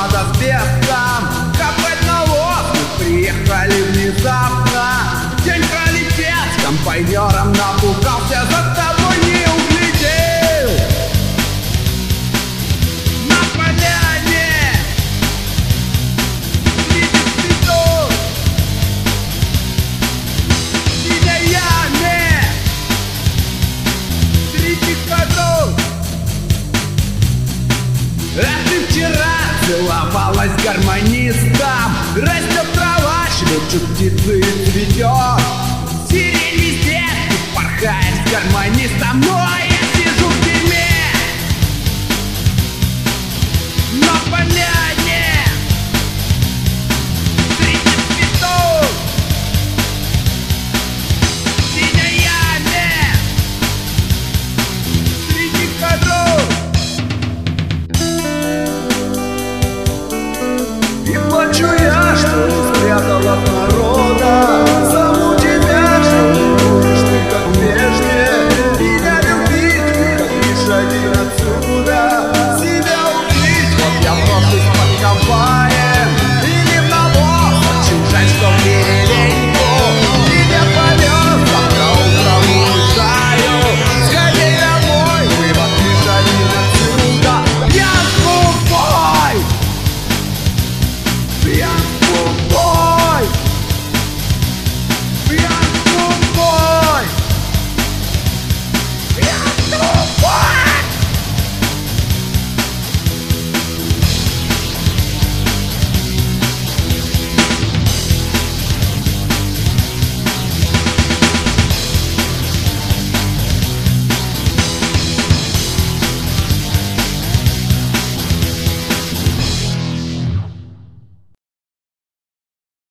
под асбестом. Копать на воздух приехали внезапно. День пролетел, с комбайнером напугался, за тобой не углядел. На поляне среди цветов, сидя яме среди котов. А ты вчера целовалась с гармонистом. Растет трава, шепчут птицы и цветет. Сирень везде, ты порхаешь с гармонистом. Но